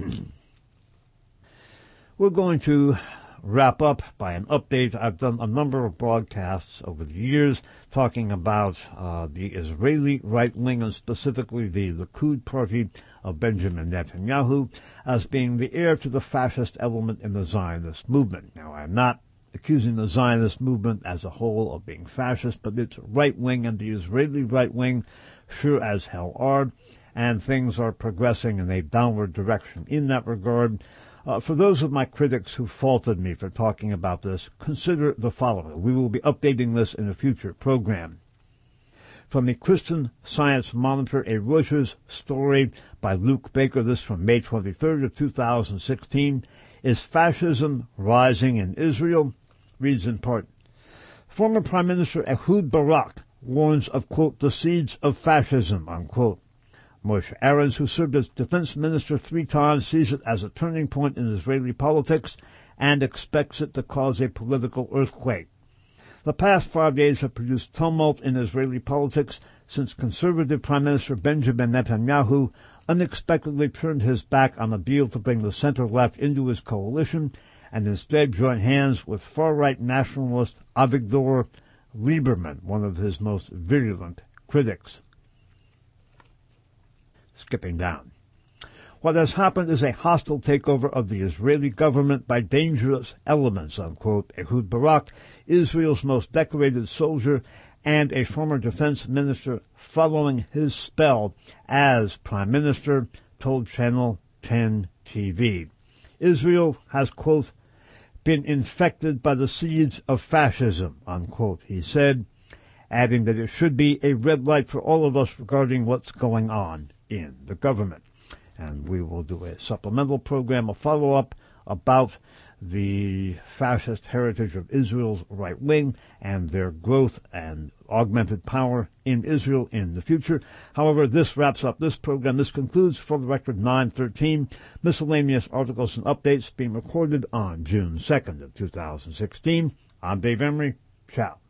We're going to wrap up by an update. I've done a number of broadcasts over the years talking about uh, the Israeli right wing and specifically the Likud party of Benjamin Netanyahu as being the heir to the fascist element in the Zionist movement. Now, I'm not accusing the Zionist movement as a whole of being fascist, but it's right wing, and the Israeli right wing sure as hell are, and things are progressing in a downward direction in that regard. Uh, for those of my critics who faulted me for talking about this, consider the following. We will be updating this in a future program. From the Christian Science Monitor, a Reuters story by Luke Baker, this from May twenty-third of two thousand sixteen. Is fascism rising in Israel? Reads in part. Former Prime Minister Ehud Barak warns of, quote, the seeds of fascism, unquote. Moshe Arens, who served as defense minister three times, sees it as a turning point in Israeli politics and expects it to cause a political earthquake. The past five days have produced tumult in Israeli politics since conservative Prime Minister Benjamin Netanyahu unexpectedly turned his back on a deal to bring the center-left into his coalition and instead joined hands with far-right nationalist Avigdor Lieberman, one of his most virulent critics. Skipping down. What has happened is a hostile takeover of the Israeli government by dangerous elements, unquote. Ehud Barak, Israel's most decorated soldier and a former defense minister following his spell as prime minister, told Channel ten T V. Israel has, quote, been infected by the seeds of fascism, unquote, he said, adding that it should be a red light for all of us regarding what's going on in the government. And we will do a supplemental program, a follow-up about the fascist heritage of Israel's right wing and their growth and augmented power in Israel in the future. However, this wraps up this program. This concludes For the Record nine thirteen, miscellaneous articles and updates being recorded on June second of two thousand sixteen. I'm Dave Emery. Ciao.